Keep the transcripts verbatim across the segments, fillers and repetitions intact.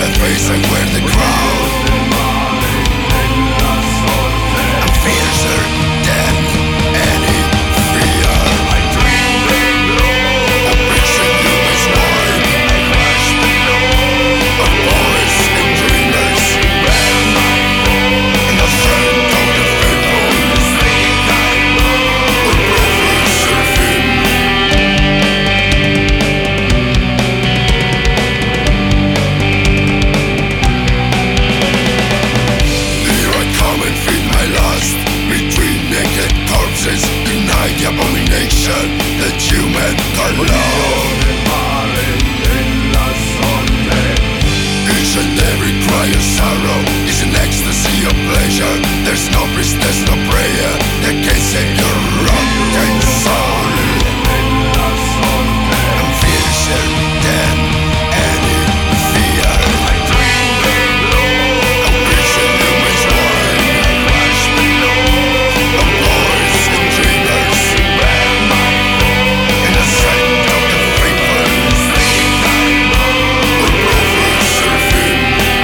I face I wear the crown. I'm fiercer than any fear. I dream in glory. A picture you is wine. I crash below. Of boys and dreamers. Bear my fall. And the strength of the faithful. The snake I know. The prophet surfing. Deny the abomination that human are low. Each and every cry of sorrow is an ecstasy of pleasure. There's no priest, there's no prayer that can save your rotten soul. I'm fiercer than any fear. I dream in glory. A vision human's wine. I crash below. A boys and dreamers. Bear my fall. In the scent of the faithful. Think I know. The prophet surfing.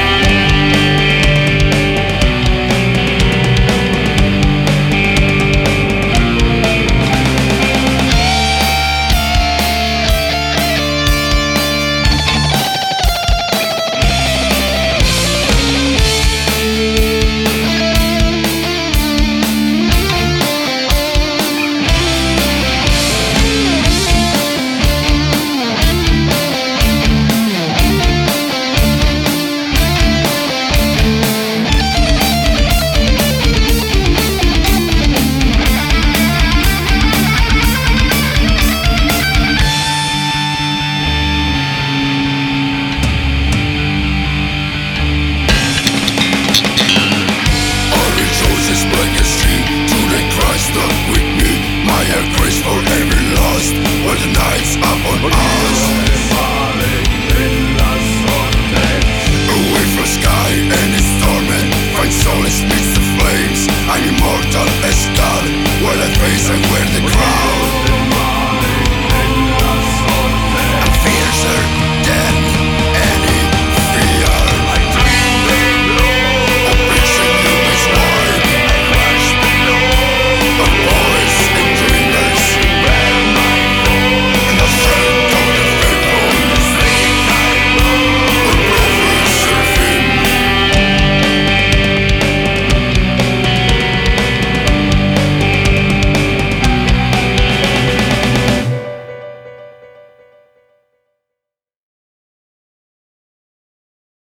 For every lost, while the night's up on us. Away from sky and its torment, find solace midst the flames. I'm immortal as God, while I face I wear the crown.